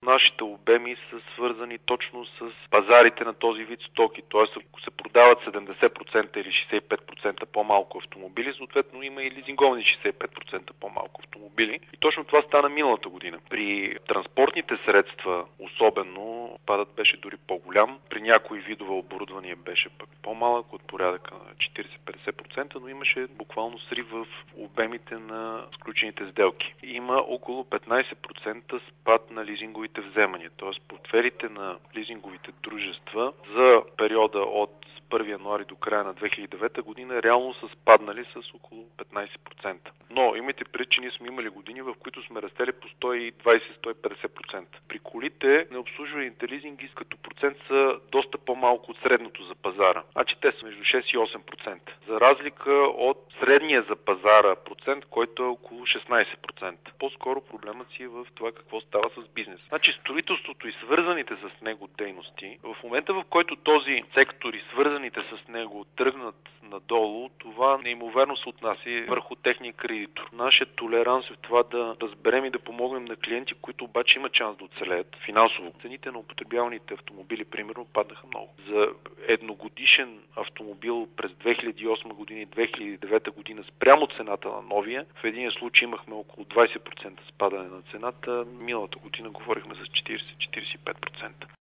Нашите обеми са свързани точно с пазарите на този вид стоки. Т.е. ако се продават 70% или 65% по-малко автомобили, съответно има и лизинговани 65% по-малко автомобили. И точно това стана миналата година. При транспортните средства особено падът беше дори по-голям. При някои видове оборудване беше пък по-малък, от порядъка на 40-50%, но имаше буквално срив в обемите на сключените сделки. Има около 15% спад на лизинговите вземания, т.е. портфелите на лизинговите дружества за периода от 1 януари до края на 2009 година реално са спаднали с около 15%. Но имайте предвид, че ние сме имали години, в които сме растели по 120-150%. При колите необслужваните лизинги като процент са доста по-малко от средното за пазара. Значи те са между 6 и 8%. За разлика от средния за пазара процент, който е около 16%. По-скоро проблемът си е в това какво става с бизнес. Значи строителството и свързаните с него дейности, в момента в който този сектор и свързаните с него тръгнат надолу, това неимоверно се отнася върху техния кредитор. Нашия толеранс е в това да разберем и да помогнем на клиенти, които обаче имат шанс да оцелеят финансово. Цените на употребяваните автомобили, примерно, паднаха много. За едногодишен автомобил през 2008 година и 2009 година спрямо цената на новия, в един случай имахме около 20% спадане на цената, миналата година говорихме за 40-45%.